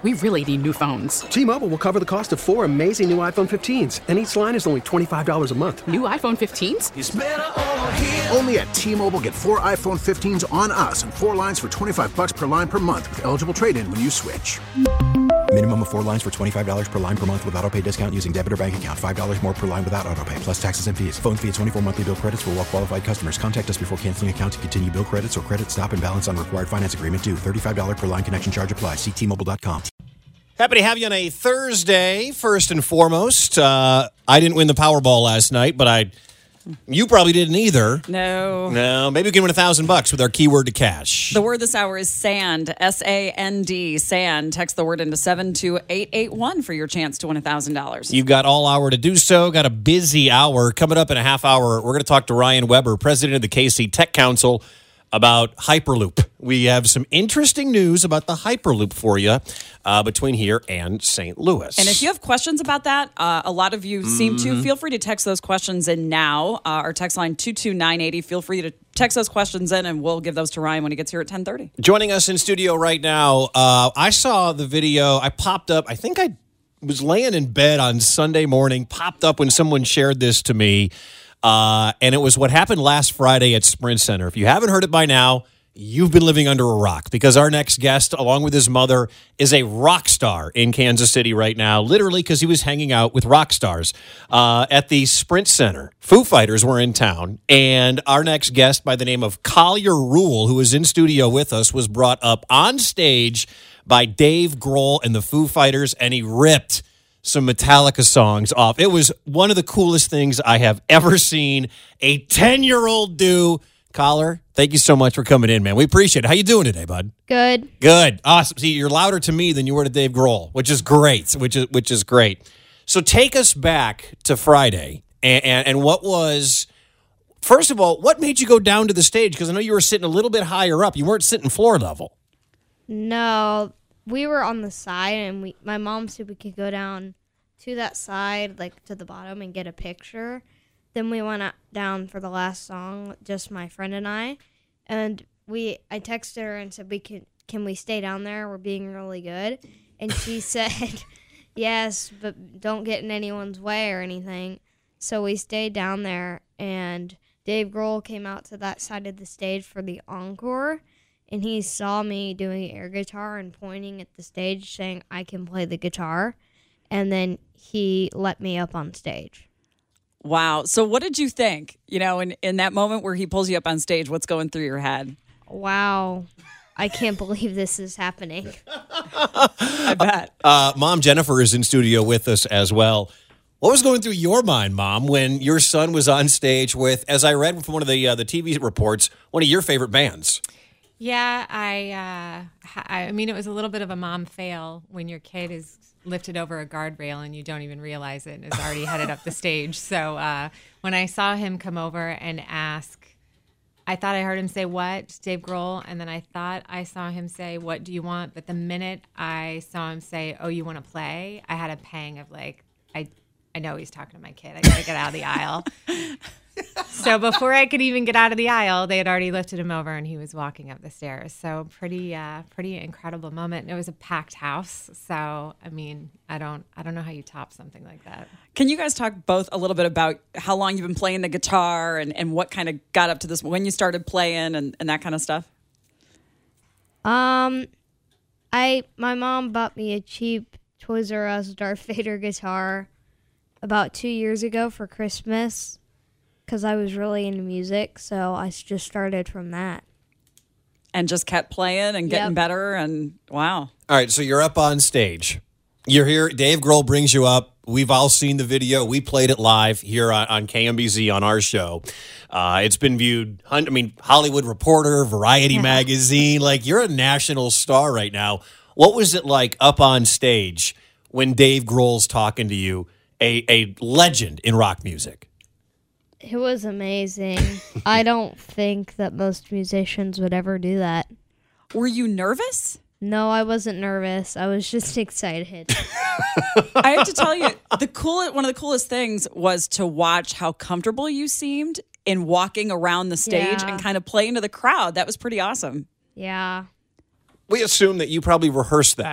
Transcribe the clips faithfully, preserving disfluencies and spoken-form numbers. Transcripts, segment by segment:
We really need new phones. T-Mobile will cover the cost of four amazing new iPhone fifteens, and each line is only twenty-five dollars a month. New iPhone fifteens? It's better over here. Only at T-Mobile, get four iPhone fifteens on us and four lines for twenty-five dollars per line per month with eligible trade-in when you switch. Minimum of four lines for twenty-five dollars per line per month with autopay discount using debit or bank account. five dollars more per line without autopay, plus taxes and fees. Phone fee at twenty-four monthly bill credits for well-qualified customers. Contact us before canceling account to continue bill credits or credit stop and balance on required finance agreement due. thirty-five dollars per line connection charge applies. See T Mobile dot com. Happy to have you on a Thursday, first and foremost. Uh, I didn't win the Powerball last night, but I, you probably didn't either. No. No, maybe we can win a thousand bucks with our keyword to cash. The word this hour is sand, S A N D, sand. Text the word into seven two eight eight one for your chance to win a thousand dollars. You've got all hour to do so. Got a busy hour. Coming up in a half hour, we're going to talk to Ryan Weber, president of the K C Tech Council, about Hyperloop. We have some interesting news about the Hyperloop for you uh, between here and Saint Louis. And if you have questions about that, uh, a lot of you seem Mm-hmm. to, feel free to text those questions in now. Uh, our text line two two nine eight zero. Feel free to text those questions in, and we'll give those to Ryan when he gets here at ten thirty. Joining us in studio right now, uh, I saw the video. I popped up. I think I was laying in bed on Sunday morning, popped up when someone shared this to me. Uh, and it was what happened last Friday at Sprint Center. If you haven't heard it by now, you've been living under a rock, because our next guest, along with his mother, is a rock star in Kansas City right now, literally because he was hanging out with rock stars uh, at the Sprint Center. Foo Fighters were in town, and our next guest by the name of Collier Rule, who is in studio with us, was brought up on stage by Dave Grohl and the Foo Fighters, and he ripped some Metallica songs off. It was one of the coolest things I have ever seen a ten-year-old do. Collier, thank you so much for coming in, man. We appreciate it. How you doing today, bud? Good. Good. Awesome. See, you're louder to me than you were to Dave Grohl, which is great, which is which is great. So take us back to Friday, and, and, and what was, first of all, what made you go down to the stage? Because I know you were sitting a little bit higher up. You weren't sitting floor level. No, we were on the side, and we. My mom said we could go down to that side, like to the bottom, and get a picture. Then we went out, down for the last song, just my friend and I, and we. I texted her and said, "We can. Can we stay down there? We're being really good." And she said, "Yes, but don't get in anyone's way or anything." So we stayed down there, and Dave Grohl came out to that side of the stage for the encore. And he saw me doing air guitar and pointing at the stage saying, I can play the guitar. And then he let me up on stage. Wow. So what did you think? You know, in, in that moment where he pulls you up on stage, what's going through your head? Wow. I can't believe this is happening. I bet. Uh, Mom Jennifer is in studio with us as well. What was going through your mind, Mom, when your son was on stage with, as I read from one of the uh, the T V reports, one of your favorite bands? Yeah, I, uh, I mean, it was a little bit of a mom fail when your kid is lifted over a guardrail and you don't even realize it and is already headed up the stage. So uh, when I saw him come over and ask, I thought I heard him say, what, Dave Grohl? And then I thought I saw him say, what do you want? But the minute I saw him say, oh, you want to play? I had a pang of like, I, I know he's talking to my kid. I got to get out of the aisle. So before I could even get out of the aisle, they had already lifted him over and he was walking up the stairs. So pretty, uh, pretty incredible moment. And it was a packed house. So, I mean, I don't, I don't know how you top something like that. Can you guys talk both a little bit about how long you've been playing the guitar and, and what kind of got up to this, when you started playing and, and that kind of stuff? Um, I my mom bought me a cheap Toys R Us Darth Vader guitar about two years ago for Christmas. Because I was really into music, so I just started from that. And just kept playing and getting Yep. better, and wow. All right, so you're up on stage. You're here. Dave Grohl brings you up. We've all seen the video. We played it live here on, on K M B Z on our show. Uh, it's been viewed, I mean, Hollywood Reporter, Variety Magazine. Like, you're a national star right now. What was it like up on stage when Dave Grohl's talking to you, a, a legend in rock music? It was amazing. I don't think that most musicians would ever do that. Were you nervous? No, I wasn't nervous. I was just excited. I have to tell you, the cool one of the coolest things was to watch how comfortable you seemed in walking around the stage Yeah. and kind of playing to the crowd. That was pretty awesome. Yeah. We assume that you probably rehearsed that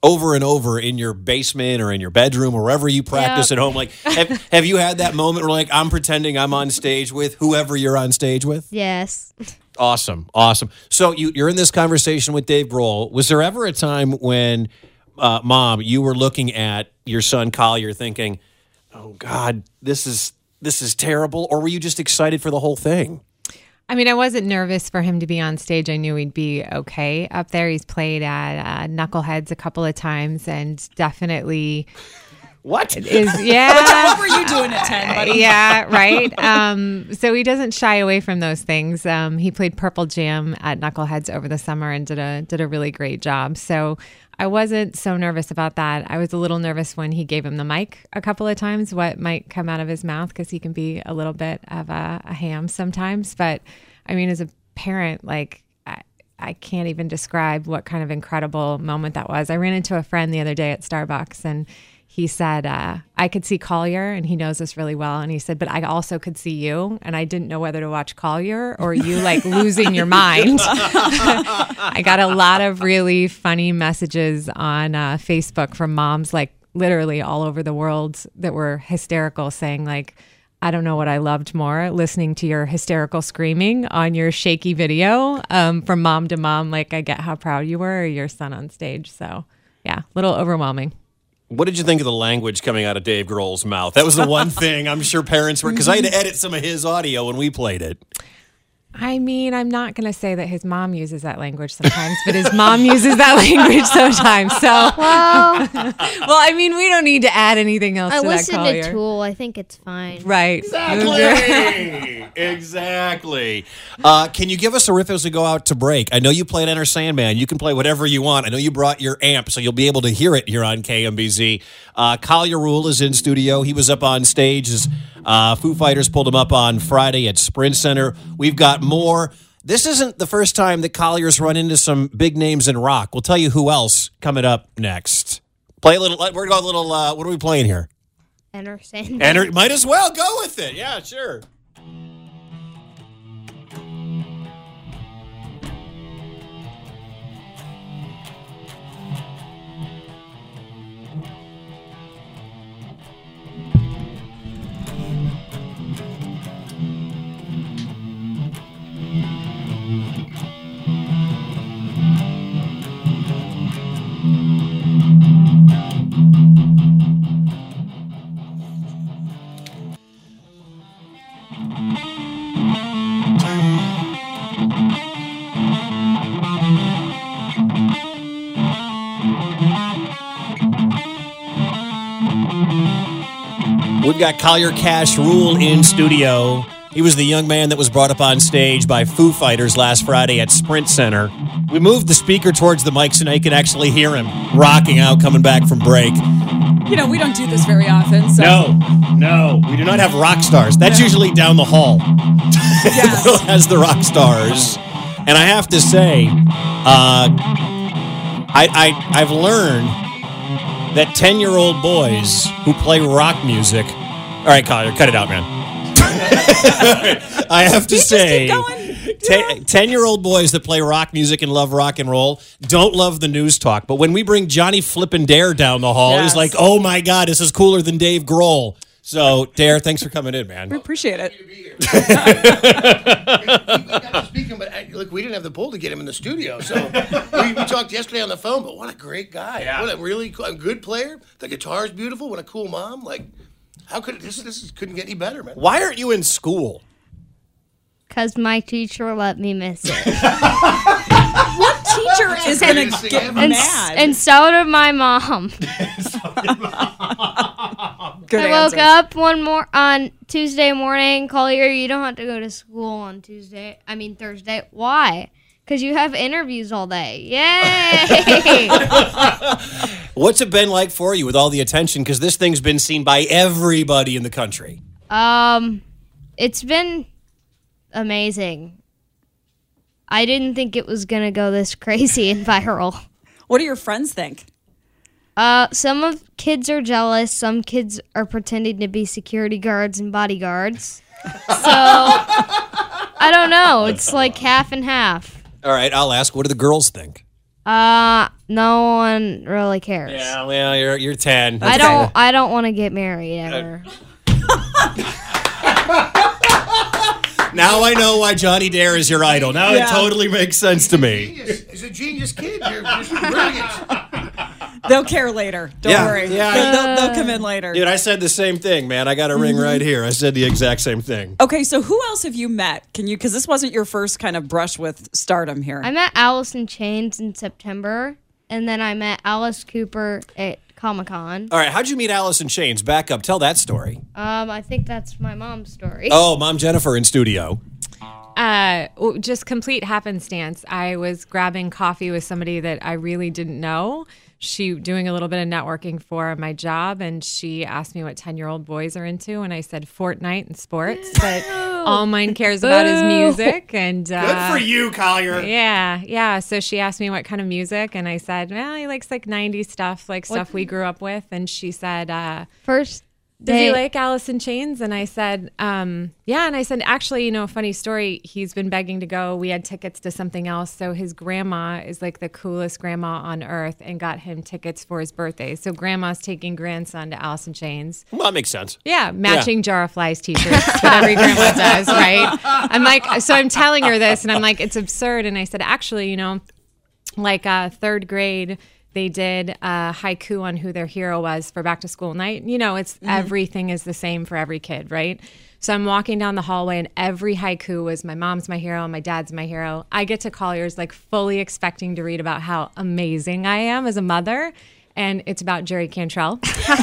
over and over in your basement or in your bedroom or wherever you practice Yep. at home? Like, have, have you had that moment where like I'm pretending I'm on stage with whoever you're on stage with? Yes. Awesome, awesome. So you, you're in this conversation with Dave Grohl. Was there ever a time when, uh, Mom, you were looking at your son Collier, thinking, "Oh God, this is this is terrible," or were you just excited for the whole thing? I mean, I wasn't nervous for him to be on stage. I knew he'd be okay up there. He's played at uh, Knuckleheads a couple of times, and definitely What is yeah. What were you doing at ten, buddy? Yeah, right. Um, so he doesn't shy away from those things. Um, he played Purple Jam at Knuckleheads over the summer and did a did a really great job. So I wasn't so nervous about that. I was a little nervous when he gave him the mic a couple of times, what might come out of his mouth, because he can be a little bit of a, a ham sometimes. But I mean, as a parent, like I, I can't even describe what kind of incredible moment that was. I ran into a friend the other day at Starbucks, and he said, uh, I could see Collier, and he knows us really well. And he said, but I also could see you. And I didn't know whether to watch Collier or you like losing your mind. I got a lot of really funny messages on uh, Facebook from moms, like literally all over the world, that were hysterical, saying like, I don't know what I loved more, listening to your hysterical screaming on your shaky video, um, from mom to mom. Like, I get how proud you were of your son on stage. So yeah, a little overwhelming. What did you think of the language coming out of Dave Grohl's mouth? That was the one thing I'm sure parents were, because I had to edit some of his audio when we played it. I mean, I'm not going to say that his mom uses that language sometimes, but his mom uses that language sometimes. So, Well, well, I mean, we don't need to add anything else I to that, listened Collier. to Tool. I think it's fine. Right. Exactly. exactly. Uh, can you give us a riff as we go out to break? I know you played Enter Sandman. You can play whatever you want. I know you brought your amp, so you'll be able to hear it here on K M B Z. Uh, Collier Rule is in studio. He was up on stage as uh, Foo Fighters pulled him up on Friday at Sprint Center. We've got more. This isn't the first time that Collier's run into some big names in rock. We'll tell you who else coming up next. Play a little. We're going to go a little. Uh, what are we playing here? Enter Sandman. Enter. Might as well go with it. Yeah, sure. We've got Collier Cash Rule in studio. He was the young man that was brought up on stage by Foo Fighters last Friday at Sprint Center. We moved the speaker towards the mic so now you can actually hear him rocking out coming back from break. You know, we don't do this very often. So. No, no, we do not have rock stars. That's No. usually down the hall. Yes. Will has the rock stars. And I have to say, uh, I, I, I've learned that ten-year-old boys who play rock music... All right, Collier, cut it out, man. I have to You just say, keep going. ten- ten-year-old boys that play rock music and love rock and roll don't love the news talk. But when we bring Johnny Flippin' Dare down the hall, Yes. it's like, oh, my God, this is cooler than Dave Grohl. So, Dare, thanks for coming in, man. We appreciate it. we got to speak him, but I, look, we didn't have the pull to get him in the studio. So we, we talked yesterday on the phone. But what a great guy! Yeah. What a really cool, a good player. The guitar's beautiful. What a cool mom! Like, how could this? This is, couldn't get any better, man. Why aren't you in school? Because my teacher let me miss it. What teacher is going to Anything get ever. and, mad? and so did my mom. Good I woke answer. up one more on Tuesday morning. Collier, you don't have to go to school on Tuesday. I mean Thursday. Why? Because you have interviews all day. Yay! What's it been like for you with all the attention? Because this thing's been seen by everybody in the country. um, it's been amazing. I didn't think it was gonna go this crazy and viral. What do your friends think? Uh, some of kids are jealous. Some kids are pretending to be security guards and bodyguards. So I don't know. It's like half and half. All right, I'll ask, what do the girls think? Uh, no one really cares. Yeah, well, you're you're ten. I don't. I don't want to get married ever. Now I know why Johnny Dare is your idol. Now Yeah. it totally makes sense to me. Genius. He's a genius kid. You're, you're brilliant. They'll care later. Don't Yeah, worry. yeah. They'll, they'll, they'll come in later. Dude, I said the same thing, man. I got a ring right here. I said the exact same thing. Okay, so who else have you met? Can you? Because this wasn't your first kind of brush with stardom here. I met Alice in Chains in September, and then I met Alice Cooper at Comic Con. All right, how'd you meet Alice in Chains? Back up. Tell that story. Um, I think that's my mom's story. Oh, Mom Jennifer in studio. Uh, w- just complete happenstance. I was grabbing coffee with somebody that I really didn't know. She doing a little bit of networking for my job, and she asked me what ten-year-old boys are into, and I said Fortnite and sports. But all mine cares about is music. And uh, Good for you, Collier. Yeah, yeah. So she asked me what kind of music, and I said, well, he likes like nineties stuff, like stuff we grew up with. And she said, uh, First, does they, he like Alice in Chains? And I said, um, yeah. And I said, actually, you know, funny story. He's been begging to go. We had tickets to something else. So his grandma is like the coolest grandma on earth and got him tickets for his birthday. So grandma's taking grandson to Alice in Chains. Well, that makes sense. Yeah, matching Jar of Flies t-shirts that every grandma does, right? I'm like, so I'm telling her this, and I'm like, it's absurd. And I said, actually, you know, like uh, third grade, they did a haiku on who their hero was for back to school night. You know, it's mm-hmm. everything is the same for every kid, right? So I'm walking down the hallway, and every haiku was my mom's my hero, my dad's my hero. I get to Collier's like fully expecting to read about how amazing I am as a mother. And it's about Jerry Cantrell.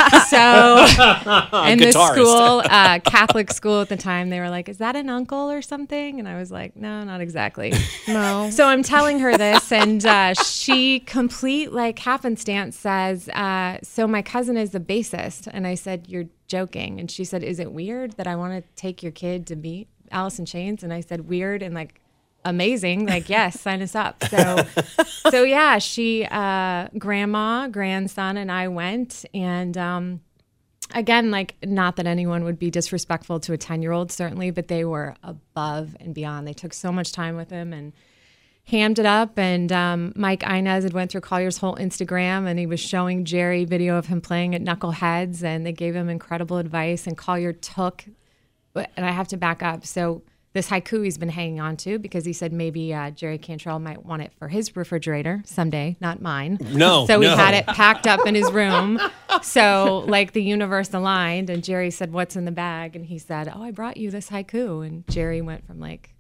So, in this school, uh, Catholic school at the time, they were like, is that an uncle or something? And I was like, no, not exactly. No. So I'm telling her this, and uh, she, complete like happenstance, says, uh, so my cousin is the bassist. And I said, you're joking. And she said, is it weird that I want to take your kid to meet Alice in Chains? And I said, weird and like, amazing. Like, yes, sign us up. So, so yeah, she, uh, grandma, grandson, and I went. And um, again, like, not that anyone would be disrespectful to a ten-year-old, certainly, but they were above and beyond. They took so much time with him and hammed it up. And um, Mike Inez had went through Collier's whole Instagram, and he was showing Jerry video of him playing at Knuckleheads, and they gave him incredible advice. And Collier took, and I have to back up. So this haiku he's been hanging on to because he said maybe uh, Jerry Cantrell might want it for his refrigerator someday, not mine. No, So he no. had it packed up in his room. So like the universe aligned, and Jerry said, what's in the bag? And he said, oh, I brought you this haiku. And Jerry went from like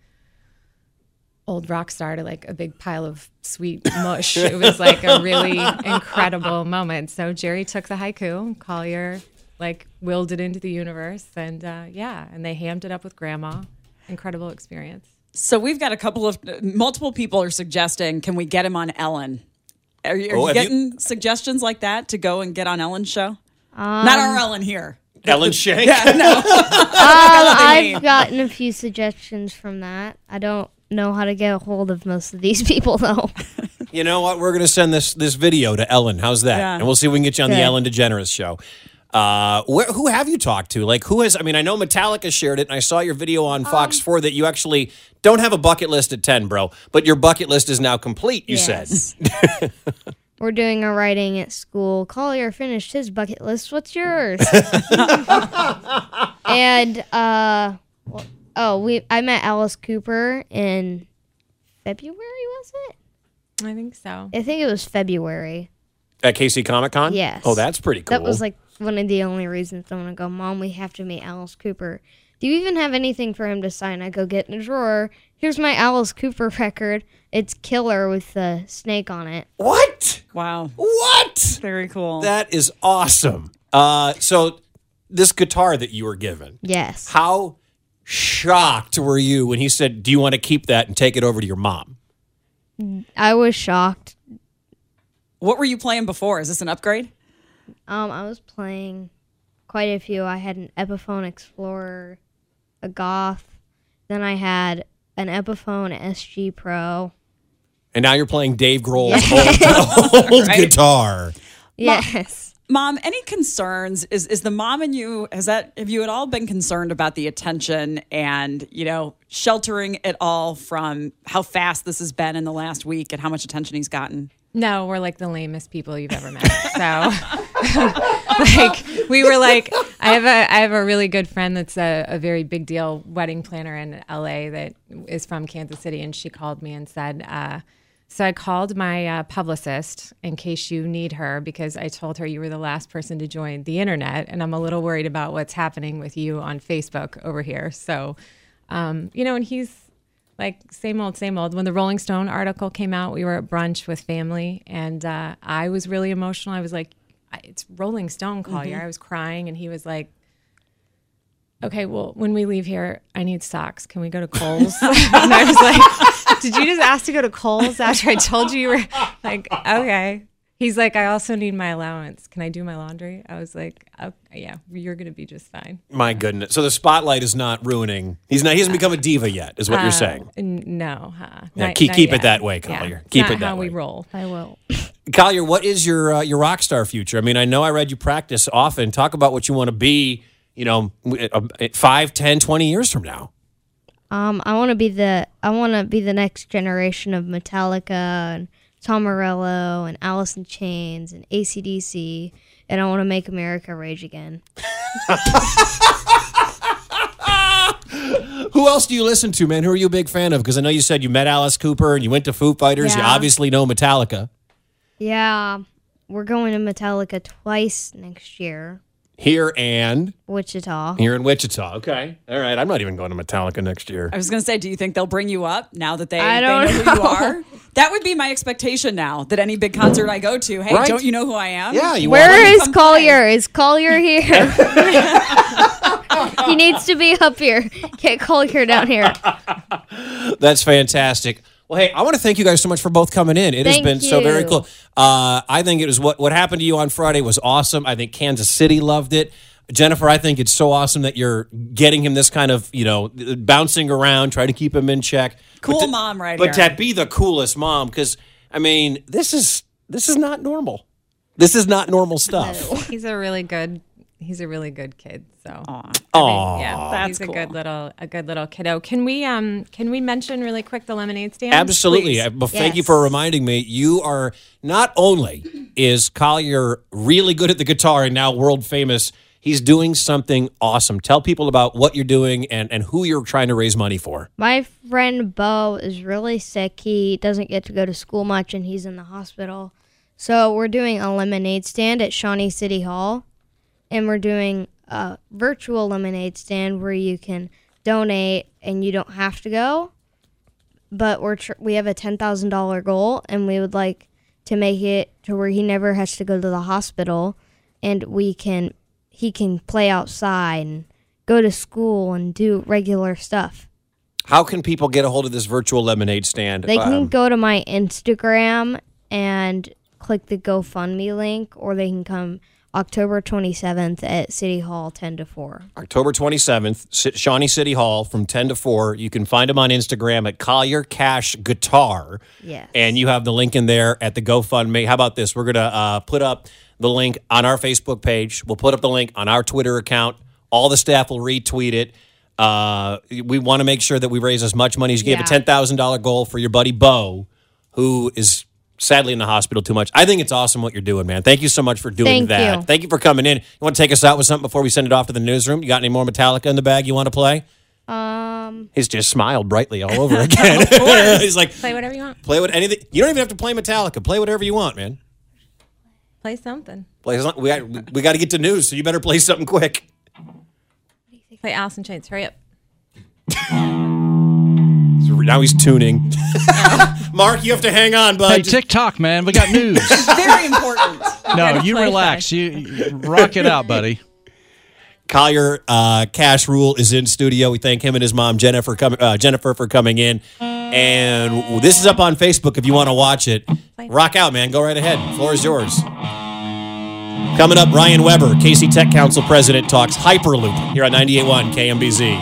old rock star to like a big pile of sweet mush. It was like a really incredible moment. So Jerry took the haiku, Collier like willed it into the universe, and uh, yeah, and they hammed it up with grandma. Incredible experience. So we've got a couple of multiple people are suggesting, can we get him on Ellen? Are you, are Oh, you have getting you- suggestions like that to go and get on Ellen's show? Um, Not our Ellen here. Ellen Shank? Um, they mean. I've gotten a few suggestions from that. I don't know how to get a hold of most of these people, though. You know what? We're going to send this this video to Ellen. How's that? Yeah. And we'll see if we can get you on the Okay. Ellen DeGeneres show. Uh, where, who have you talked to? Like, who has? I mean, I know Metallica shared it, and I saw your video on Fox Um, four that you actually don't have a bucket list at ten, bro. But your bucket list is now complete. You Yes. said. We're doing a writing at school. Collier finished his bucket list. What's yours? and uh, well, oh, we I met Alice Cooper in February. Was it? I think so. I think it was February. At K C Comic Con? Yes. Oh, that's pretty cool. That was like one of the only reasons I want to go. Mom, we have to meet Alice Cooper. Do you even have anything for him to sign? I go get in a drawer. Here's my Alice Cooper record. It's Killer with the snake on it. What? Wow. What? Very cool. That is awesome. Uh, so this guitar that you were given, Yes. how shocked were you when he said, do you want to keep that and take it over to your mom? I was shocked. What were you playing before? Is this an upgrade? Um, I was playing quite a few. I had an Epiphone Explorer, a Goth. Then I had an Epiphone S G Pro. And now you're playing Dave Grohl's Yeah. old, old Right. guitar. Yes. Mom, any concerns? Is is the mom and you, has that, have you at all been concerned about the attention and, you know, sheltering it all from how fast this has been in the last week and how much attention he's gotten? No, we're like the lamest people you've ever met. So, like, we were like, I have a I have a really good friend that's a, a very big deal wedding planner in L A that is from Kansas City, and she called me and said, uh, so I called my uh, publicist in case you need her because I told her you were the last person to join the internet, and I'm a little worried about what's happening with you on Facebook over here. So, um, you know, and he's like, same old, same old. When the Rolling Stone article came out, we were at brunch with family, and uh, I was really emotional. I was like, it's Rolling Stone, Collier. Mm-hmm. I was crying, and he was like, okay, well, when we leave here, I need socks. Can we go to Kohl's? And I was like, did you just ask to go to Kohl's after I told you you were like, okay. He's like, I also need my allowance. Can I do my laundry? I was like, oh, yeah, you're going to be just fine. My goodness. So the spotlight is not ruining. He's not. He hasn't become a diva yet, is what Uh, you're saying. n- No. Huh? Yeah, Not- keep not keep yet. it that way, Yeah. Collier. It's Keep not it that how way. we roll. I will. Collier, what is your uh, your rock star future? I mean, I know I read you practice often. Talk about what you want to be, you know, five, ten, twenty years from now. Um, I want to be the I want to be the next generation of Metallica and Tom Morello and Alice in Chains and A C D C, and I want to make America rage again. Who else do you listen to, man? Who are you a big fan of? Because I know you said you met Alice Cooper and you went to Foo Fighters. You Yeah. obviously know Metallica. Yeah, we're going to Metallica twice next year. Here and Wichita. here in Wichita. Okay. All right. I'm not even going to Metallica next year. I was going to say, do you think they'll bring you up now that they, I they don't know, who know. you are? That would be my expectation now, that any big concert I go to, hey, Right. don't you know who I am? Yeah, you Where want is come Collier? Is Collier here? He needs to be up here. Get Collier down here. That's fantastic. Well, hey, I want to thank you guys so much for both coming in. It has Thank been so very you. cool. Uh, I think it was what what happened to you on Friday was awesome. I think Kansas City loved it. Jennifer, I think it's so awesome that you're getting him this kind of, you know, bouncing around, trying to keep him in check. Cool But to- mom right But here. to be the coolest mom, because I mean, this is this is not normal. This is not normal stuff. He's a really good. He's a really good kid. So. Aw. Aw. Yeah, That's he's a cool. good little a good little kiddo. Can we um can we mention really quick the lemonade stand? Absolutely. Please. Uh, But thank you Yes. for reminding me. You are not only is Collier really good at the guitar and now world famous, he's doing something awesome. Tell people about what you're doing and, and who you're trying to raise money for. My friend Bo is really sick. He doesn't get to go to school much, and he's in the hospital. So we're doing a lemonade stand at Shawnee City Hall, and we're doing a virtual lemonade stand where you can donate and you don't have to go. But we're tr- we have a ten thousand dollars goal, and we would like to make it to where he never has to go to the hospital, and we can he can play outside and go to school and do regular stuff. How can people get a hold of this virtual lemonade stand? They can Um, go to my Instagram and click the GoFundMe link, or they can come October twenty-seventh at City Hall, ten to four. October twenty-seventh, Sh- Shawnee City Hall from ten to four. You can find him on Instagram at Collier Cash Guitar. Yes. And you have the link in there at the GoFundMe. How about this? We're going to uh, put up the link on our Facebook page. We'll put up the link on our Twitter account. All the staff will retweet it. Uh, we want to make sure that we raise as much money as you gave a Yeah. ten thousand dollars goal for your buddy Bo, who is sadly in the hospital too much. I think it's awesome what you're doing, man. Thank you so much for doing Thank that. you. Thank you for coming in. You want to take us out with something before we send it off to the newsroom? You got any more Metallica in the bag you want to play? Um, He's just smiled brightly all over again. He's like, Play whatever you want. play what anything. You don't even have to play Metallica. Play whatever you want, man. Play something. Play as long- we got, we got to get to news, so you better play something quick. Play Alice in Chains. Hurry up. So now he's tuning. Mark, you have to hang on, bud. Hey, Just- TikTok, man, we got news. Very important. No, you play relax. You, you rock it out, buddy. Collier uh, Cash Rule is in studio. We thank him and his mom Jennifer coming. Uh, Jennifer for coming in, and this is up on Facebook if you want to watch it. Rock out, man. Go right ahead. Floor is yours. Coming up, Ryan Weber, K C Tech Council President, talks Hyperloop here on ninety-eight point one K M B Z.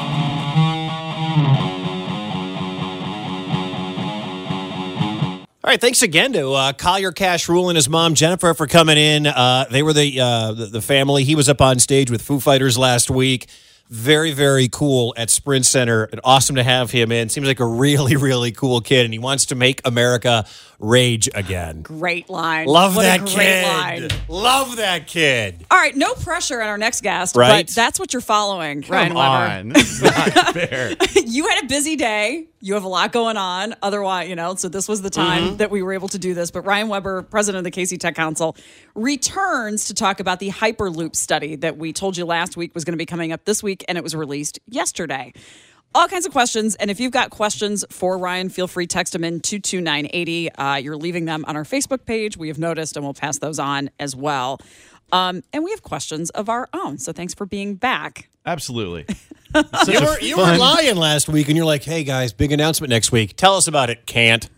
All right, right, thanks again to uh, Collier Cash Rule and his mom, Jennifer, for coming in. Uh, they were the, uh, the the family. He was up on stage with Foo Fighters last week. Very, very cool at Sprint Center. And awesome to have him in. Seems like a really, really cool kid, and he wants to make America rage again. Great line. Love what that a great kid. Line. Love that kid. All right, no pressure on our next guest, Right. but that's what you're following, Come Ryan Weber. on. This is not fair. You had a busy day. You have a lot going on. Otherwise, you know, so this was the time Mm-hmm. that we were able to do this. But Ryan Weber, president of the K C Tech Council, returns to talk about the Hyperloop study that we told you last week was going to be coming up this week, and it was released yesterday. All kinds of questions. And if you've got questions for Ryan, feel free to text them in two two nine eight zero. Uh, you're leaving them on our Facebook page. We have noticed, and we'll pass those on as well. Um, and we have questions of our own. So thanks for being back. Absolutely. You were, you were lying last week, and you're like, hey, guys, big announcement next week. Tell us about it. Can't.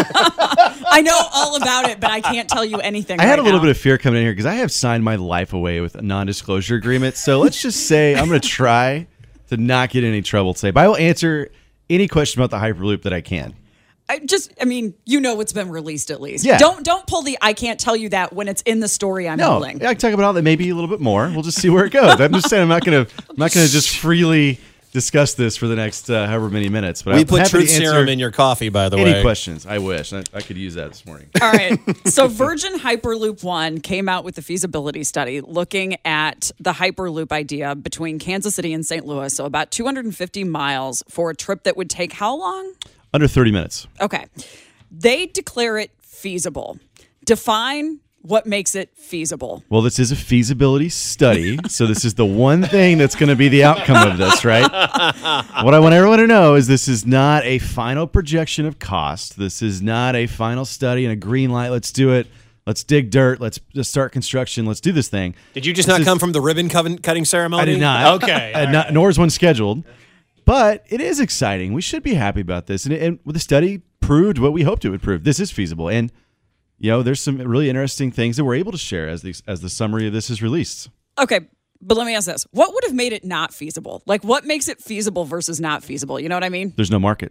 I know all about it, but I can't tell you anything I had right a little now. bit of fear coming in here because I have signed my life away with a non-disclosure agreement. So let's just say I'm going to try to not get in any trouble today. But I will answer any question about the Hyperloop that I can. I just, I mean, you know what's been released at least. Yeah. Don't don't pull the I can't tell you that when it's in the story I'm No, holding. I can talk about that maybe a little bit more. We'll just see where it goes. I'm just saying I'm not going to I'm not going to just freely discuss this for the next uh, however many minutes. But We I'm put happy to truth answer serum in your coffee, by the any way. questions. I wish I, I could use that this morning. All right. So Virgin Hyperloop One came out with the feasibility study looking at the Hyperloop idea between Kansas City and Saint Louis. So about two hundred fifty miles for a trip that would take how long? Under thirty minutes. Okay. They declare it feasible. Define what makes it feasible. Well, this is a feasibility study, so this is the one thing that's going to be the outcome of this, right? What I want everyone to know is this is not a final projection of cost. This is not a final study and a green light. Let's do it. Let's dig dirt. Let's just start construction. Let's do this thing. Did you just This not is- come from the ribbon coven- cutting ceremony? I did not. Okay. Uh, not, nor is one scheduled. But it is exciting. We should be happy about this. And, and the study proved what we hoped it would prove. This is feasible. And, you know, there's some really interesting things that we're able to share as the, as the summary of this is released. Okay, but let me ask this. What would have made it not feasible? Like, what makes it feasible versus not feasible? You know what I mean? There's no market.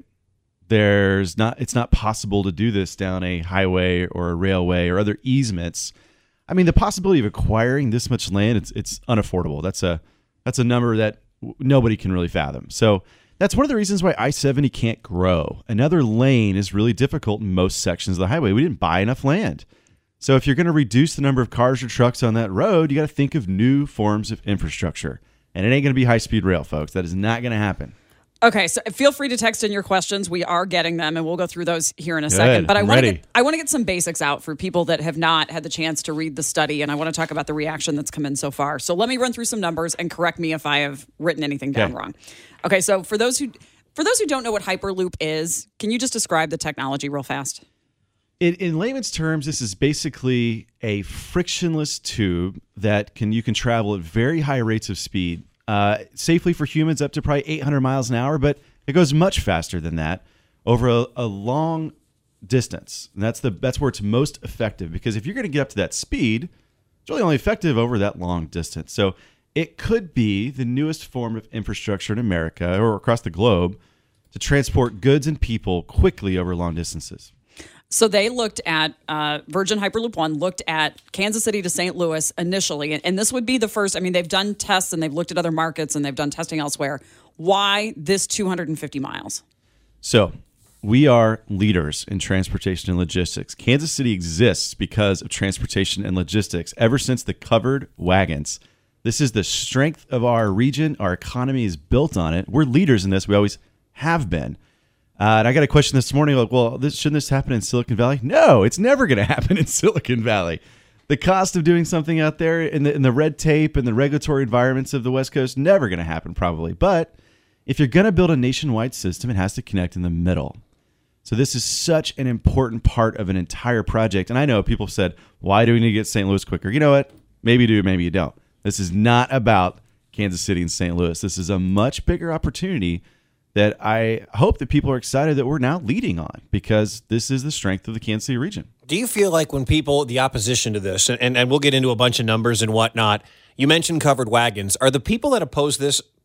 There's not. It's not possible to do this down a highway or a railway or other easements. I mean, the possibility of acquiring this much land, it's it's unaffordable. That's a that's a number that w- nobody can really fathom. So that's one of the reasons why I seventy can't grow. Another lane is really difficult in most sections of the highway. We didn't buy enough land. So if you're going to reduce the number of cars or trucks on that road, you got to think of new forms of infrastructure. And it ain't going to be high-speed rail, folks. That is not going to happen. Okay, so feel free to text in your questions. We are getting them, and we'll go through those here in a Good. second. But I I'm want to ready. get I want to get some basics out for people that have not had the chance to read the study, and I want to talk about the reaction that's come in so far. So let me run through some numbers and correct me if I have written anything down Okay. wrong. Okay, so for those who for those who don't know what Hyperloop is, can you just describe the technology real fast? In, in layman's terms, this is basically a frictionless tube that can you can travel at very high rates of speed, uh, safely for humans up to probably eight hundred miles an hour, but it goes much faster than that over a, a long distance. And that's the that's where it's most effective, because if you're going to get up to that speed, it's really only effective over that long distance. So it could be the newest form of infrastructure in America or across the globe to transport goods and people quickly over long distances. So they looked at uh, Virgin Hyperloop One, looked at Kansas City to Saint Louis initially, and, and this would be the first. I mean, they've done tests and they've looked at other markets and they've done testing elsewhere. Why this two hundred fifty miles? So we are leaders in transportation and logistics. Kansas City exists because of transportation and logistics ever since the covered wagons. This is the strength of our region. Our economy is built on it. We're leaders in this. We always have been. Uh, and I got a question this morning, like, well, this, shouldn't this happen in Silicon Valley? No, it's never going to happen in Silicon Valley. The cost of doing something out there in the, in the red tape and the regulatory environments of the West Coast, never going to happen probably. But if you're going to build a nationwide system, it has to connect in the middle. So this is such an important part of an entire project. And I know people have said, why do we need to get Saint Louis quicker? You know what? Maybe you do, maybe you don't. This is not about Kansas City and Saint Louis. This is a much bigger opportunity that I hope that people are excited that we're now leading on, because this is the strength of the Kansas City region. Do you feel like when people, the opposition to this, and, and we'll get into a bunch of numbers and whatnot, you mentioned covered wagons. Are the people that oppose this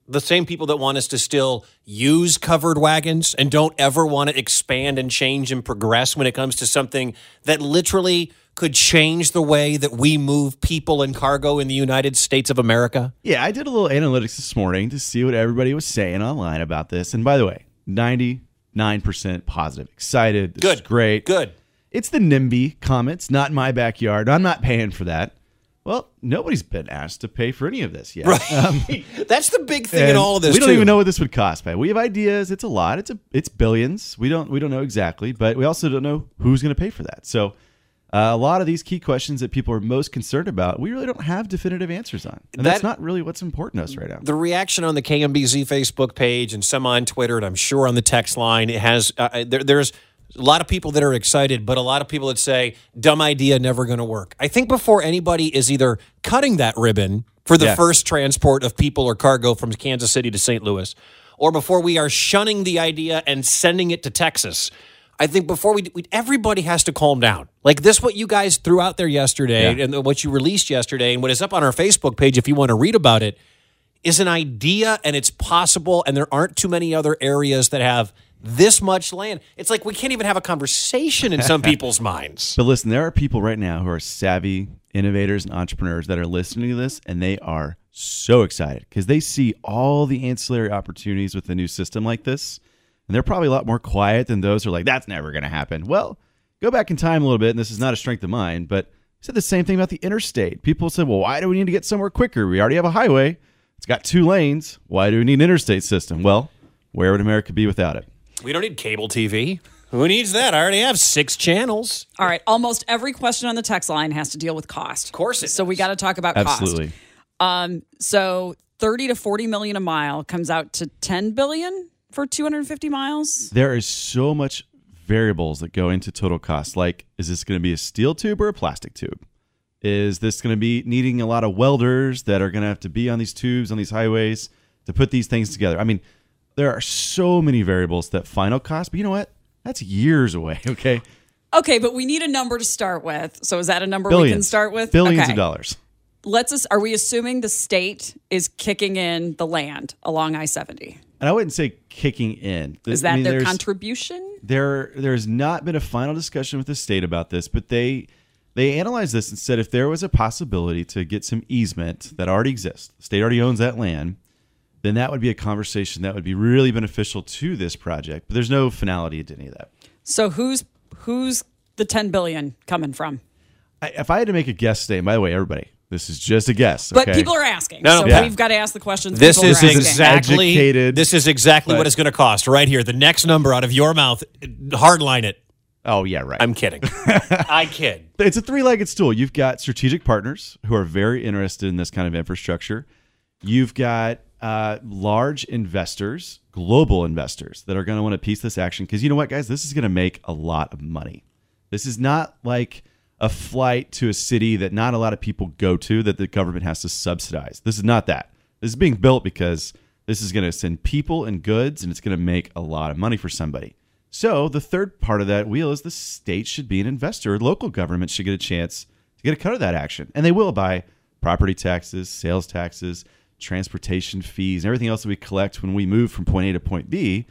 The same people that want us to still use covered wagons and don't ever want to expand and change and progress when it comes to something that literally could change the way that we move people and cargo in the United States of America? Yeah, I did a little analytics this morning to see what everybody was saying online about this. And by the way, ninety-nine percent positive, excited. This Good. is great. Good. It's the NIMBY comments, not in my backyard. I'm not paying for that. Well, nobody's been asked to pay for any of this yet. Right. Um, That's the big thing in and all of this, we don't too. even know what this would cost, man. We have ideas. It's a lot. It's a it's billions. We don't we don't know exactly, but we also don't know who's going to pay for that. So uh, a lot of these key questions that people are most concerned about, we really don't have definitive answers on. And that's That- not really what's important to us right now. The reaction on the K M B Z Facebook page and some on Twitter, and I'm sure on the text line, it has uh, there, there's a lot of people that are excited, but a lot of people that say, dumb idea, never going to work. I think before anybody is either cutting that ribbon for the Yeah. first transport of people or cargo from Kansas City to Saint Louis, or before we are shunning the idea and sending it to Texas, I think before we, we everybody has to calm down. Like this, what you guys threw out there yesterday Yeah. and what you released yesterday and what is up on our Facebook page, if you want to read about it, is an idea and it's possible, and there aren't too many other areas that have this much land. It's like we can't even have a conversation in some people's minds. But listen, there are people right now who are savvy innovators and entrepreneurs that are listening to this, and they are so excited because they see all the ancillary opportunities with a new system like this. And they're probably a lot more quiet than those who are like, that's never going to happen. Well, go back in time a little bit, and this is not a strength of mine, but I said the same thing about the interstate. People said, well, why do we need to get somewhere quicker? We already have a highway. It's got two lanes. Why do we need an interstate system? Well, where would America be without it? We don't need cable T V. Who needs that? I already have six channels. All right. Almost every question on the text line has to deal with cost. Of course it So we does. got to talk about Absolutely. cost. Um, so thirty to forty million a mile comes out to ten billion for two hundred fifty miles. There is so much variables that go into total cost. Like, is this going to be a steel tube or a plastic tube? Is this going to be needing a lot of welders that are going to have to be on these tubes, on these highways to put these things together? I mean, there are so many variables that final cost, but you know what? That's years away, okay? Okay, but we need a number to start with. So is that a number we can Billions. start with? Billions Okay. of dollars. Let's. Us, are we assuming the state is kicking in the land along I seventy? And I wouldn't say kicking in. Is I that mean, their there's- contribution? There, there's not been a final discussion with the state about this, but they they analyzed this and said if there was a possibility to get some easement that already exists, the state already owns that land, then that would be a conversation that would be really beneficial to this project. But there's no finality to any of that. So who's who's the ten billion coming from? I, if I had to make a guess today, and by the way, everybody, this is just a guess. But okay? people are asking, No, no, so yeah. we've got to ask the questions. This people is are asking. exactly Educated, this is exactly but- what it's going to cost right here. The next number out of your mouth, hardline it. Oh yeah, right. I'm kidding. I kid. It's a three-legged stool. You've got strategic partners who are very interested in this kind of infrastructure. You've got uh, large investors, global investors, that are going to want to piece this action because you know what, guys, this is going to make a lot of money. This is not like a flight to a city that not a lot of people go to that the government has to subsidize. This is not that. This is being built because this is going to send people and goods, and it's going to make a lot of money for somebody. So the third part of that wheel is the state should be an investor. Local government should get a chance to get a cut of that action. And they will by property taxes, sales taxes, transportation fees, and everything else that we collect when we move from point A to point B,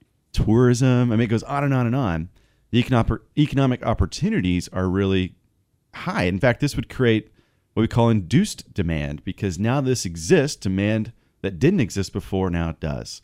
tourism. I mean, it goes on and on and on. The economic, economic opportunities are really high. In fact, this would create what we call induced demand because now this exists, demand that didn't exist before, now it does.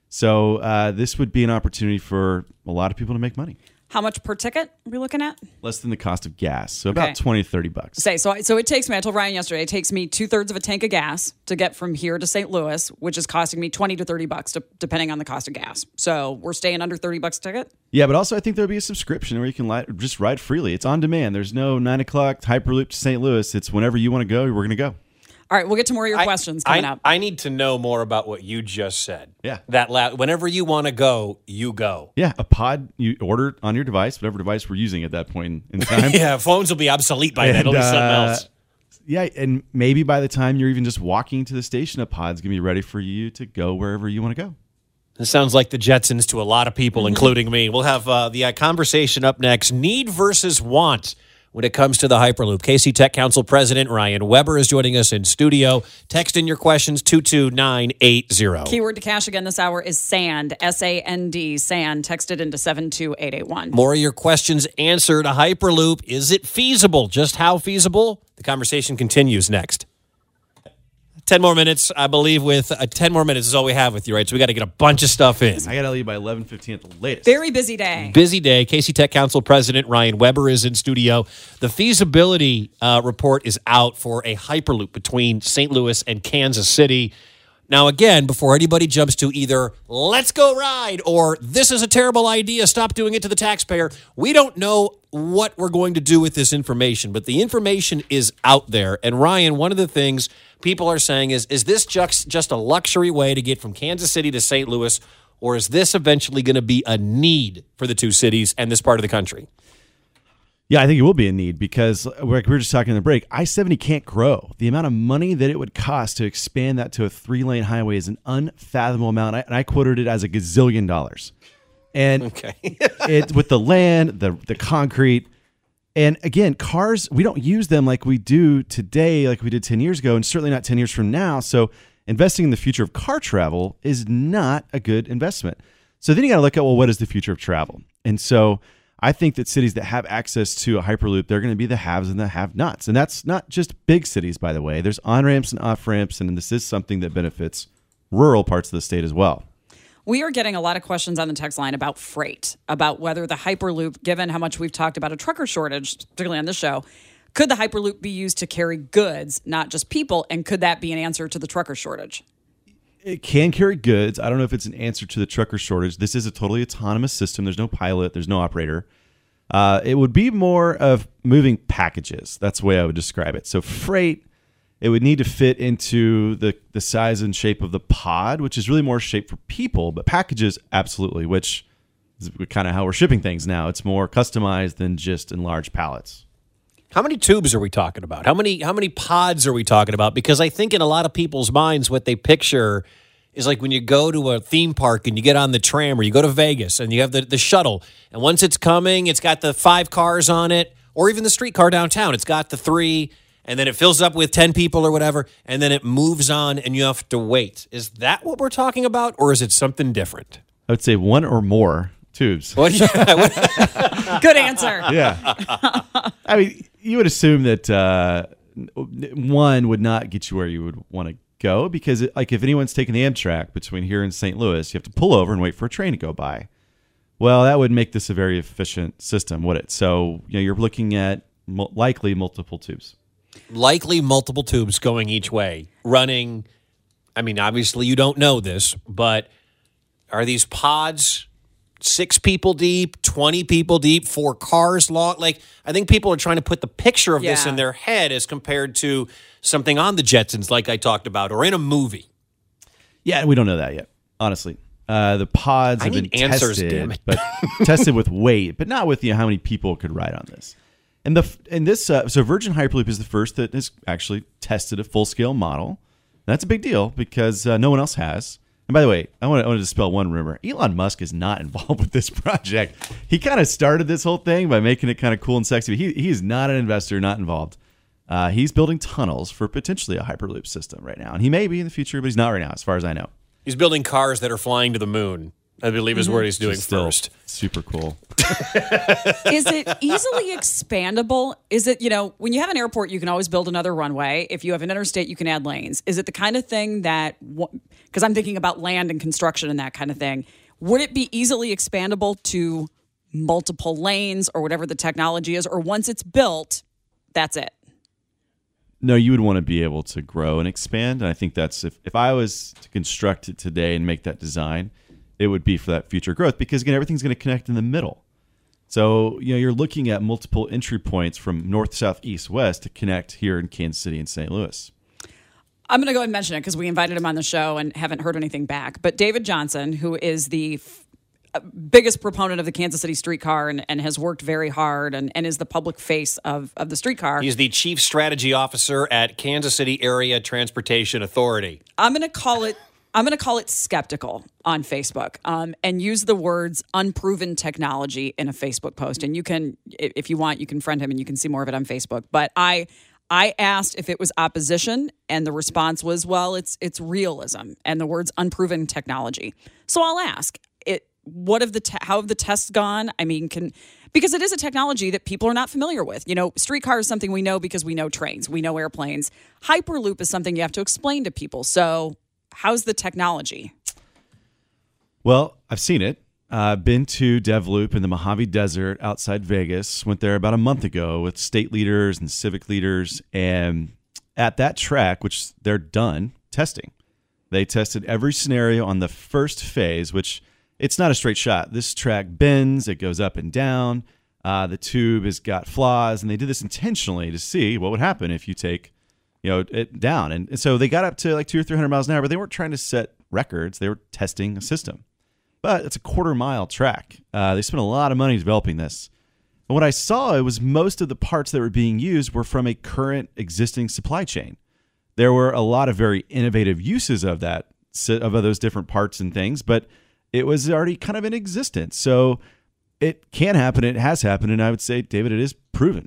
So uh, this would be an opportunity for a lot of people to make money. How much per ticket are we looking at? Less than the cost of gas. So about Okay. twenty to thirty bucks. Say so. I- So it takes me. I told Ryan yesterday. It takes me two thirds of a tank of gas to get from here to Saint Louis, which is costing me twenty to thirty bucks, to, depending on the cost of gas. So we're staying under thirty bucks a ticket. Yeah, but also I think there'll be a subscription where you can li- just ride freely. It's on demand. There's no nine o'clock Hyperloop to Saint Louis. It's whenever you want to go, we're going to go. All right, we'll get to more of your I- questions coming I, up. I need to know more about what you just said. Yeah. That la- whenever you want to go, you go. Yeah, a pod you order on your device, whatever device we're using at that point in time. Yeah, phones will be obsolete by then. It'll be something uh, else. Yeah, and maybe by the time you're even just walking to the station, a pod's going to be ready for you to go wherever you want to go. This sounds like the Jetsons to a lot of people, including me. We'll have uh, the uh, conversation up next. Need versus want when it comes to the Hyperloop. K C Tech Council President Ryan Weber is joining us in studio. Text in your questions, two two nine eight zero. Keyword to cash again this hour is SAND, S A N D, SAND. Text it into seven two eight eight one. More of your questions answered. A Hyperloop, is it feasible? Just how feasible? The conversation continues next. Ten more minutes, I believe, with uh, ten more minutes is all we have with you, right? So we got to get a bunch of stuff in. I got to leave by eleven fifteen at the latest. Very busy day. Busy day. K C Tech Council President Ryan Weber is in studio. The feasibility uh, report is out for a Hyperloop between Saint Louis and Kansas City. Now, again, before anybody jumps to either let's go ride or this is a terrible idea, stop doing it to the taxpayer, we don't know what we're going to do with this information, but the information is out there. And Ryan, one of the things people are saying is, is this just, just a luxury way to get from Kansas City to Saint Louis, or is this eventually going to be a need for the two cities and this part of the country? Yeah, I think it will be a need because, like we were just talking in the break, I seventy can't grow. The amount of money that it would cost to expand that to a three-lane highway is an unfathomable amount, and I quoted it as a gazillion dollars. And okay. it with the land, the the concrete, and again, cars, we don't use them like we do today, like we did ten years ago, and certainly not ten years from now. So investing in the future of car travel is not a good investment. So then you got to look at, well, what is the future of travel? And so I think that cities that have access to a Hyperloop, they're going to be the haves and the have-nots. And that's not just big cities, by the way. There's on-ramps and off-ramps, and this is something that benefits rural parts of the state as well. We are getting a lot of questions on the text line about freight, about whether the Hyperloop, given how much we've talked about a trucker shortage, particularly on this show, could the Hyperloop be used to carry goods, not just people, and could that be an answer to the trucker shortage? It can carry goods. I don't know if it's an answer to the trucker shortage. This is a totally autonomous system. There's no pilot. There's no operator. Uh, it would be more of moving packages. That's the way I would describe it. So freight, it would need to fit into the, the size and shape of the pod, which is really more shaped for people. But packages, absolutely, which is kind of how we're shipping things now. It's more customized than just in large pallets. How many tubes are we talking about? How many how many pods are we talking about? Because I think in a lot of people's minds, what they picture is like when you go to a theme park and you get on the tram, or you go to Vegas and you have the, the shuttle, and once it's coming, it's got the five cars on it, or even the streetcar downtown. It's got the three, and then it fills up with ten people or whatever, and then it moves on and you have to wait. Is that what we're talking about, or is it something different? I would say one or more tubes. What? Yeah. Good answer. Yeah. I mean, you would assume that uh, one would not get you where you would want to go, because it, like if anyone's taking the Amtrak between here and Saint Louis, you have to pull over and wait for a train to go by. Well, that would make this a very efficient system, would it? So you know, you're looking at mo- likely multiple tubes. Likely multiple tubes going each way, running. I mean, obviously you don't know this, but are these pods six people deep, twenty people deep, four cars long? Like, I think people are trying to put the picture of yeah. this in their head as compared to something on the Jetsons, like I talked about, or in a movie. Yeah, we don't know that yet, honestly. Uh, the pods I have need been answers, tested, damn it. but tested with weight, but not with you know, how many people could ride on this. And the and this uh, so Virgin Hyperloop is the first that has actually tested a full scale model. And that's a big deal because uh, no one else has. And by the way, I want to, I want to dispel one rumor. Elon Musk is not involved with this project. He kind of started this whole thing by making it kind of cool and sexy. But he he is not an investor, not involved. Uh, he's building tunnels for potentially a Hyperloop system right now, and he may be in the future, but he's not right now, as far as I know. He's building cars that are flying to the moon, I believe is mm-hmm. what he's doing Still first. Super cool. Is it easily expandable? Is it, you know, when you have an airport, you can always build another runway. If you have an interstate, you can add lanes. Is it the kind of thing that, because I'm thinking about land and construction and that kind of thing, would it be easily expandable to multiple lanes or whatever the technology is? Or once it's built, that's it? No, you would want to be able to grow and expand. And I think that's, if, if I was to construct it today and make that design, it would be for that future growth, because again, everything's going to connect in the middle. So, you know, you're looking at multiple entry points from north, south, east, west to connect here in Kansas City and Saint Louis. I'm going to go ahead and mention it because we invited him on the show and haven't heard anything back. But David Johnson, who is the f- biggest proponent of the Kansas City streetcar and, and has worked very hard and, and is the public face of, of the streetcar. He's the Chief Strategy Officer at Kansas City Area Transportation Authority. I'm going to call it I'm going to call it skeptical on Facebook, um, and use the words unproven technology in a Facebook post. And you can, if you want, you can friend him and you can see more of it on Facebook. But I I asked if it was opposition, and the response was, well, it's it's realism, and the words unproven technology. So I'll ask, it. What have the te- how have the tests gone? I mean, can because it is a technology that people are not familiar with. You know, streetcar is something we know because we know trains, we know airplanes. Hyperloop is something you have to explain to people. So, how's the technology? Well, I've seen it. I've uh, been to DevLoop in the Mojave Desert outside Vegas. Went there about a month ago with state leaders and civic leaders. And at that track, which they're done testing, they tested every scenario on the first phase, which it's not a straight shot. This track bends, it goes up and down. Uh, the tube has got flaws, and they did this intentionally to see what would happen if you take, you know, it down. And, and so they got up to like two or three hundred miles an hour, but they weren't trying to set records. They were testing a system. But it's a quarter mile track. Uh, they spent a lot of money developing this. And what I saw, it was most of the parts that were being used were from a current existing supply chain. There were a lot of very innovative uses of that, of those different parts and things, but it was already kind of in existence. So it can happen. It has happened. And I would say, David, it is proven.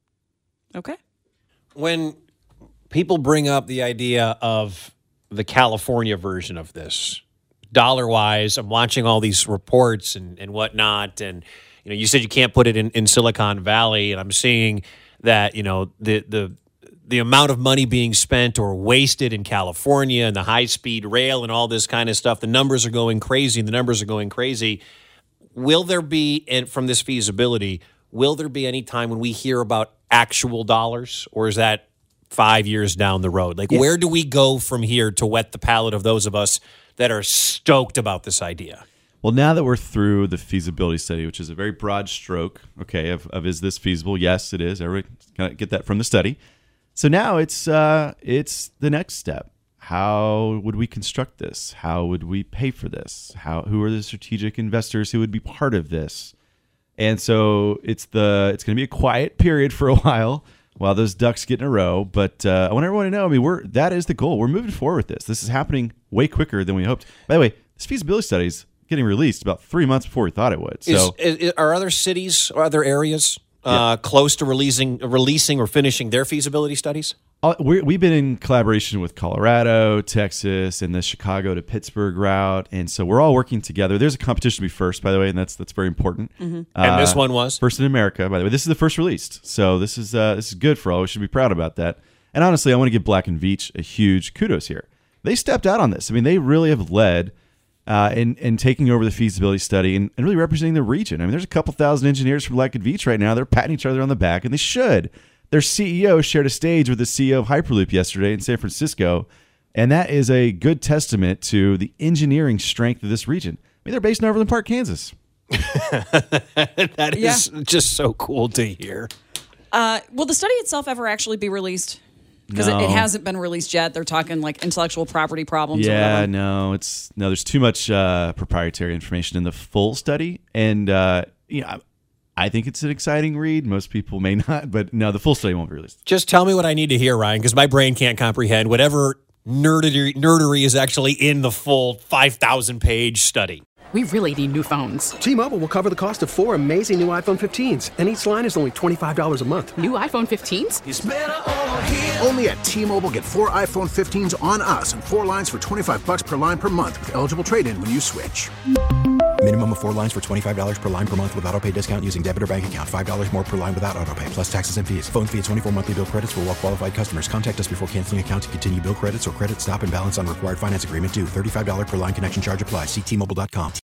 Okay. When people bring up the idea of the California version of this, dollar-wise, I'm watching all these reports and, and whatnot. And, you know, you said you can't put it in, in Silicon Valley. And I'm seeing that, you know, the the the amount of money being spent or wasted in California and the high-speed rail and all this kind of stuff, the numbers are going crazy and the numbers are going crazy. Will there be, and from this feasibility, will there be any time when we hear about actual dollars, or is that five years down the road? Like, yeah. Where do we go from here to wet the palate of those of us that are stoked about this idea? Well, now that we're through the feasibility study, which is a very broad stroke, okay, of, of is this feasible? Yes, it is. Everybody kind of get that from the study. So now it's uh, it's the next step. How would we construct this? How would we pay for this? How who are the strategic investors who would be part of this? And so it's the it's going to be a quiet period for a while while those ducks get in a row. But uh, I want everyone to know. I mean, we're that is the goal. We're moving forward with this. This is happening way quicker than we hoped. By the way, this feasibility study is getting released about three months before we thought it would. So, is, is, are other cities or other areas Uh, yeah. close to releasing, releasing or finishing their feasibility studies? Uh, we're, we've been in collaboration with Colorado, Texas, and the Chicago to Pittsburgh route, and so we're all working together. There's a competition to be first, by the way, and that's that's very important. Mm-hmm. Uh, and this one was first in America, by the way. This is the first released, so this is uh, this is good for all. We should be proud about that. And honestly, I want to give Black and Veatch a huge kudos here. They stepped out on this. I mean, they really have led. Uh, in, in taking over the feasibility study and, and really representing the region. I mean, there's a couple thousand engineers from Black and Veatch right now. They're patting each other on the back, and they should. Their C E O shared a stage with the C E O of Hyperloop yesterday in San Francisco, and that is a good testament to the engineering strength of this region. I mean, they're based in Overland Park, Kansas. That is yeah. just so cool to hear. Uh, will the study itself ever actually be released? Because no. it, it hasn't been released yet. They're talking like intellectual property problems. Yeah, or whatever. no, it's no. There's too much uh, proprietary information in the full study, and uh, you know, I think it's an exciting read. Most people may not, but no, the full study won't be released. Just tell me what I need to hear, Ryan, because my brain can't comprehend whatever nerdery, nerdery is actually in the full five thousand page study. We really need new phones. T-Mobile will cover the cost of four amazing new iPhone fifteens, and each line is only twenty-five dollars a month. New iPhone fifteens? It's better over here. Only at T-Mobile, get four iPhone fifteens on us and four lines for twenty-five dollars per line per month with eligible trade-in when you switch. Minimum of four lines for twenty-five dollars per line per month with autopay discount using debit or bank account. five dollars more per line without autopay, plus taxes and fees. Phone fee at twenty-four monthly bill credits for well-qualified customers. Contact us before canceling account to continue bill credits or credit stop and balance on required finance agreement due. thirty-five dollars per line connection charge applies. See T Mobile dot com.